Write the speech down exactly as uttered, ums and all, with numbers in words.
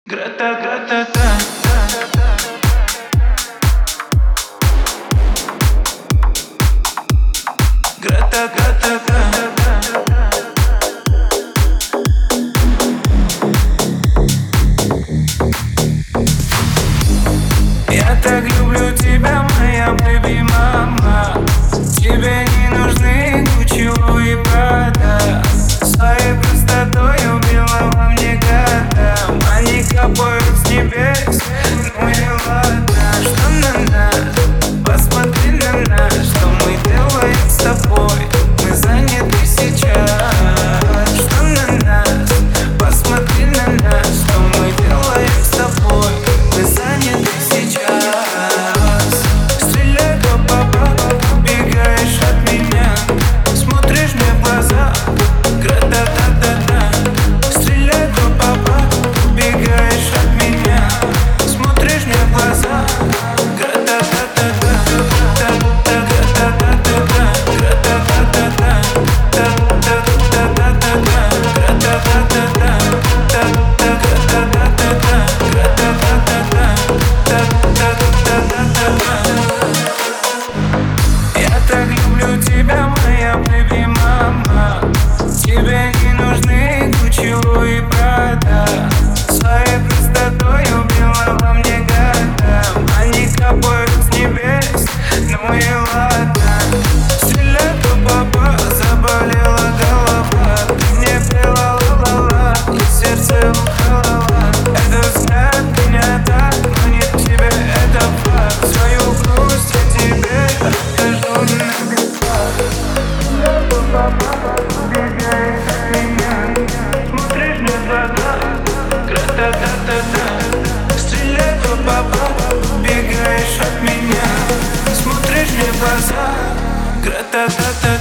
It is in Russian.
Гра-та-та-та-та. Гра-та-та-та-та. Я так люблю тебя, моя бэби мама. Тебе не нужны Гуччи и Прада. Своей простотой убила во мне года. Они капают с небес, ну и ладно. Что на нас? Посмотри на нас. Что мы делаем с тобой? Мы заняты сейчас. Что на нас? Посмотри на нас. Что мы делаем с тобой? Мы заняты сейчас. Стреляй, папа, убегаешь от меня. Смотришь мне в глаза. Гра-та-та-та-та. Стреляй, папа, убегаешь от меня. Смотришь мне в глаза. Гра-та-та-та-та. Гра-та-та-та-та. Гра-та-та-та-та. Гра-та-та-та-та. Гра-та-та-та-та. Я так люблю тебя, моя бэби мама. Тебе не нужны Гуччи и Прада. Своей простотой убила во мне года. Они капают с небес, ну и ладно. Стреляй, папа, заболела голова. Ты мне пела ла-ла-ла, и сердце уколола. Этот взгляд меня так манит к тебе, это факт. Свою грусть я тебе расскажу на битвах. Папа, убегаешь от меня. Смотришь мне в глаза. Гра-та-та-та-та. Стреляй, папа, убегаешь от меня. Смотришь мне в глаза. Гра-та-та-та.